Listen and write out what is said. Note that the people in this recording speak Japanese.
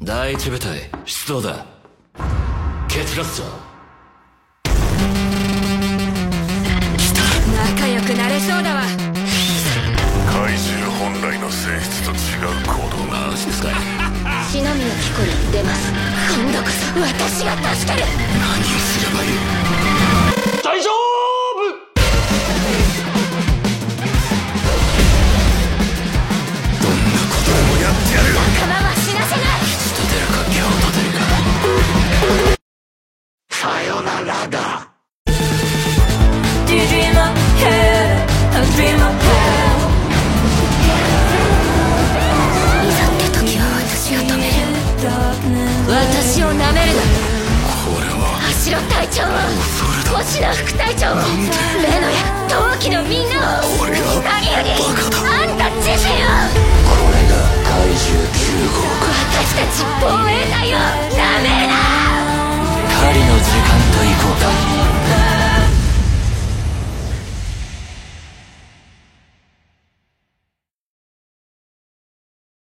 第一部隊出動だ。結ラスト。 仲良くなれそうだわ。 怪獣本来の性質と違う行動。 マジですかい。 篠宮貴子に出ます。今度こそ私が助ける。 何をすればいい。大丈夫。どんなことでもやってやる。 仲間は死なせない。 いつ立てるか今日立てるか。 さよならだ。 Do you dream of hell? A dream of hell. いざって時は私が止める。私を舐めるな。 これは橋野隊長を、星野副隊長を、レノや同期のみんなを、何よりあんた自身を。 これが怪獣9号か。 私たち防衛隊を舐めるな。